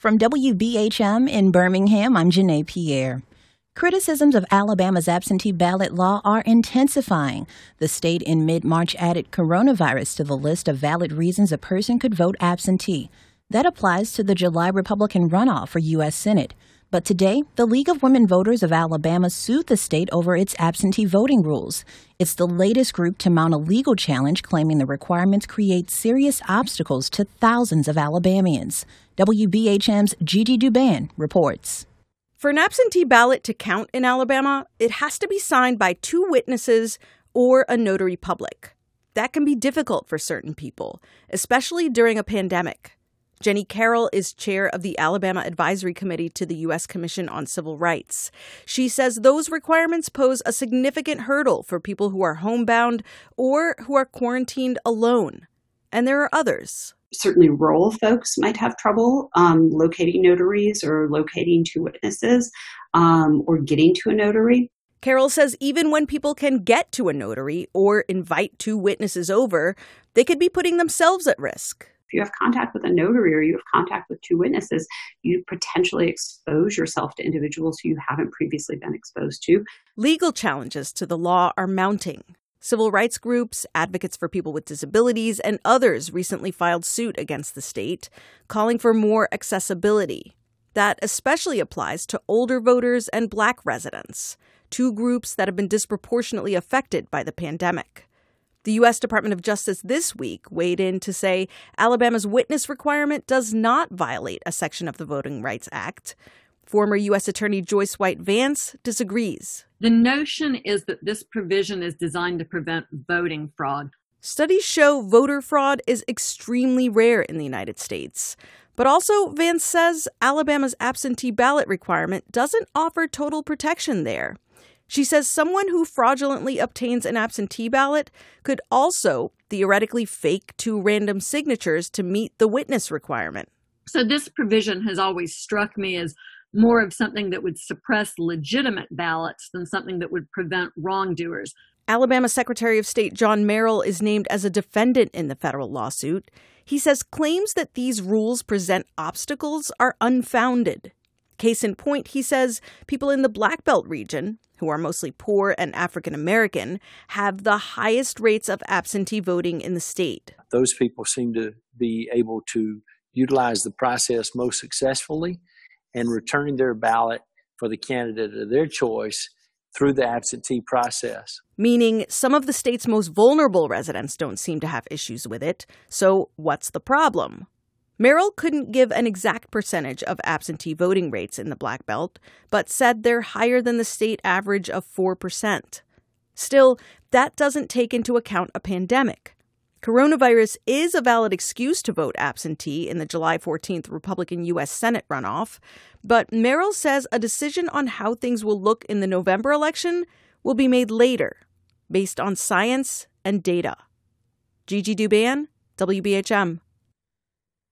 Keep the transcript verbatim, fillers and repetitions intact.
From W B H M in Birmingham, I'm Janae Pierre. Criticisms of Alabama's absentee ballot law are intensifying. The state in mid-March added coronavirus to the list of valid reasons a person could vote absentee. That applies to the July Republican runoff for U S Senate. But today, the League of Women Voters of Alabama sued the state over its absentee voting rules. It's the latest group to mount a legal challenge claiming the requirements create serious obstacles to thousands of Alabamians. W B H M's Gigi Duban reports. For an absentee ballot to count in Alabama, it has to be signed by two witnesses or a notary public. That can be difficult for certain people, especially during a pandemic. Jenny Carroll is chair of the Alabama Advisory Committee to the U S Commission on Civil Rights. She says those requirements pose a significant hurdle for people who are homebound or who are quarantined alone. And there are others. Certainly rural folks might have trouble um, locating notaries or locating two witnesses um, or getting to a notary. Carroll says even when people can get to a notary or invite two witnesses over, they could be putting themselves at risk. If you have contact with a notary or you have contact with two witnesses, you potentially expose yourself to individuals who you haven't previously been exposed to. Legal challenges to the law are mounting. Civil rights groups, advocates for people with disabilities, and others recently filed suit against the state, calling for more accessibility. That especially applies to older voters and Black residents, two groups that have been disproportionately affected by the pandemic. The U S Department of Justice this week weighed in to say Alabama's witness requirement does not violate a section of the Voting Rights Act. Former U S Attorney Joyce White Vance disagrees. The notion is that this provision is designed to prevent voting fraud. Studies show voter fraud is extremely rare in the United States. But also, Vance says Alabama's absentee ballot requirement doesn't offer total protection there. She says someone who fraudulently obtains an absentee ballot could also theoretically fake two random signatures to meet the witness requirement. So this provision has always struck me as more of something that would suppress legitimate ballots than something that would prevent wrongdoers. Alabama Secretary of State John Merrill is named as a defendant in the federal lawsuit. He says claims that these rules present obstacles are unfounded. Case in point, he says people in the Black Belt region, who are mostly poor and African American, have the highest rates of absentee voting in the state. Those people seem to be able to utilize the process most successfully and return their ballot for the candidate of their choice through the absentee process. Meaning some of the state's most vulnerable residents don't seem to have issues with it. So what's the problem? Merrill couldn't give an exact percentage of absentee voting rates in the Black Belt, but said they're higher than the state average of four percent. Still, that doesn't take into account a pandemic. Coronavirus is a valid excuse to vote absentee in the July fourteenth Republican U S Senate runoff, but Merrill says a decision on how things will look in the November election will be made later, based on science and data. Gigi Duban, W B H M.